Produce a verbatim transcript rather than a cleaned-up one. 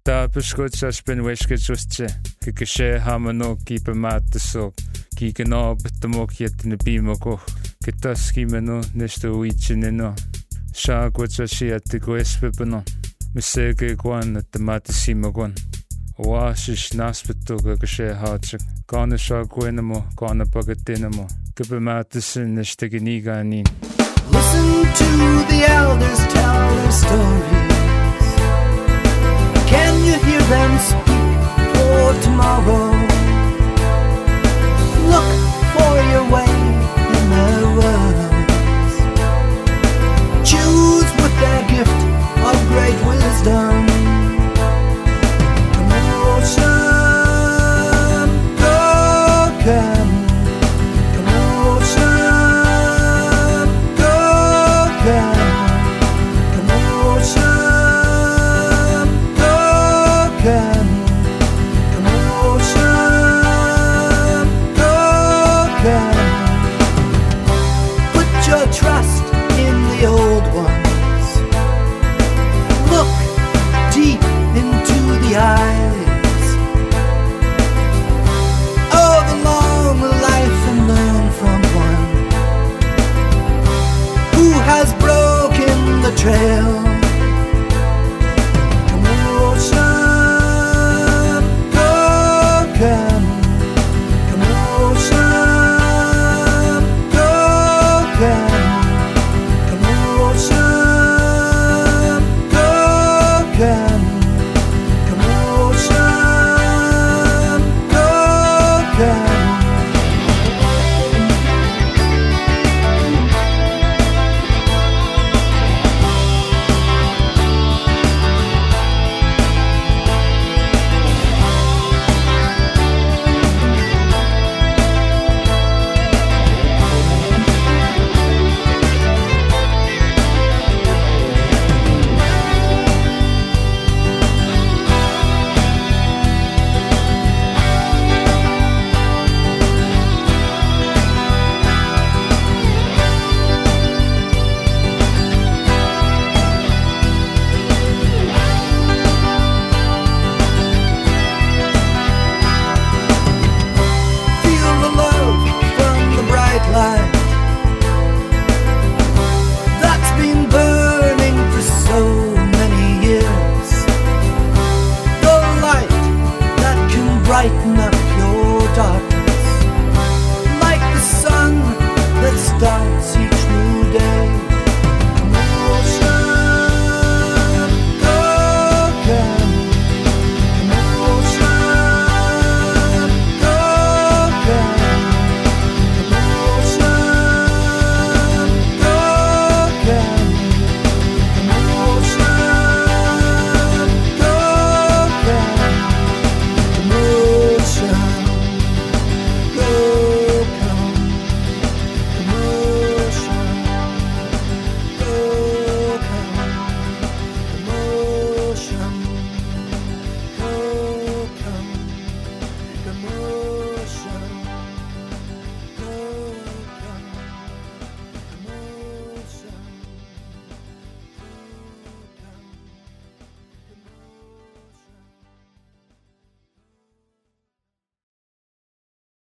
Da beskutsas ben wesketsustse. Kikashe hamano kipa matasok. Kikano betamok yetne bimoko. Kitaski meno nesto uichineno. Shagwatsashi at the guespepano. Misege guan at the matasimagon. Washish naspeto kakashe hatchak. Gana shagwenamo, gana bagatinamo. Kipamatasin neshteginiganin. Listen to the elders tell their stories. Can you hear them speak for tomorrow? Look for your way in their words. Choose with their gift of great wisdom. Commotion, go come. Commotion, go come. Commotion, go come. Commotion, go come. Put your trust in the old ones. Look deep into the eyes of a long life and learn from one who has broken the trail. Commotion, go come. Commotion, go come.